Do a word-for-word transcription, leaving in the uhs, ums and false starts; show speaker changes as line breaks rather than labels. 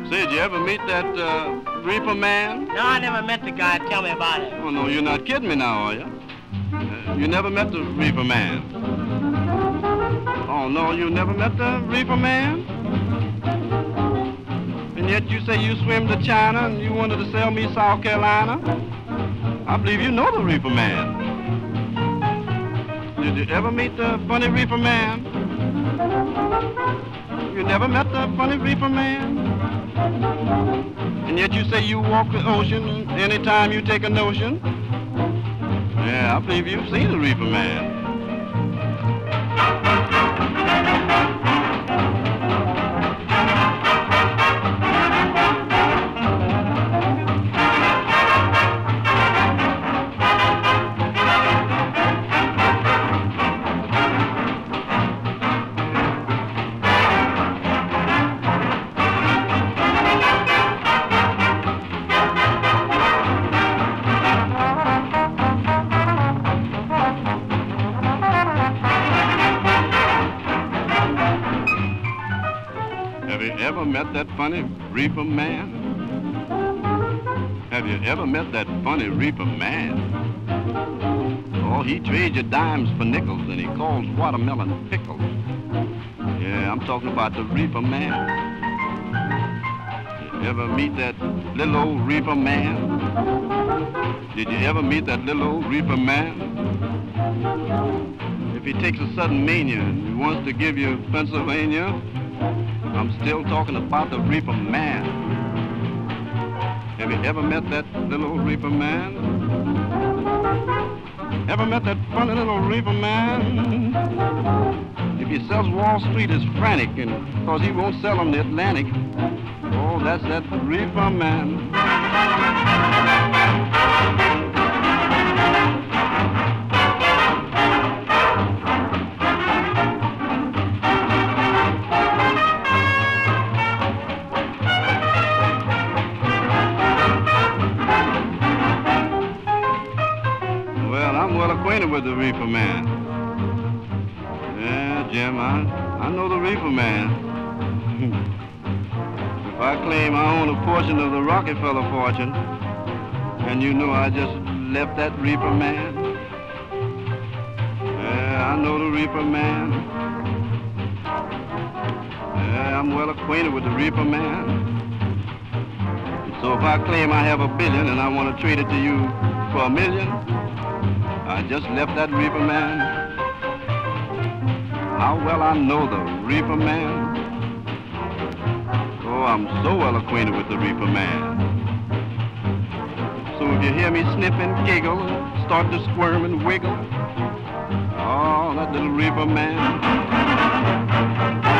Say, did you ever meet that uh, reefer man?
No, I never met the guy. Tell me about it.
Oh, no, you're not kidding me now, are you? Uh, you never met the reefer man? Oh, no, you never met the reefer man? And yet you say you swim to China and you wanted to sell me South Carolina? I believe you know the reefer man. Did you ever meet the funny reefer man? You never met the funny reefer man? And yet you say you walk the ocean anytime you take a notion? Yeah, I believe you've seen the reefer man. Ever met that funny reefer man? Have you ever met that funny reefer man? Oh, he trades your dimes for nickels and he calls watermelon pickles. Yeah, I'm talking about the reefer man. You ever meet that little old reefer man? Did you ever meet that little old reefer man? If he takes a sudden mania and he wants to give you Pennsylvania, I'm still talking about the reefer man. Have you ever met that little old reefer man? Ever met that funny little reefer man? If he sells Wall Street, is frantic, and cause he won't sell on the Atlantic. Oh, that's that reefer man. Acquainted with the reefer man. Yeah, Jim, I, I know the reefer man. If I claim I own a portion of the Rockefeller fortune, and you know I just left that reefer man. Yeah, I know the reefer man. Yeah, I'm well acquainted with the reefer man. So if I claim I have a billion and I want to trade it to you for a million, I just left that reefer man. How well I know the reefer man. Oh, I'm so well acquainted with the reefer man. So if you hear me snip and giggle, start to squirm and wiggle, oh, that little reefer man.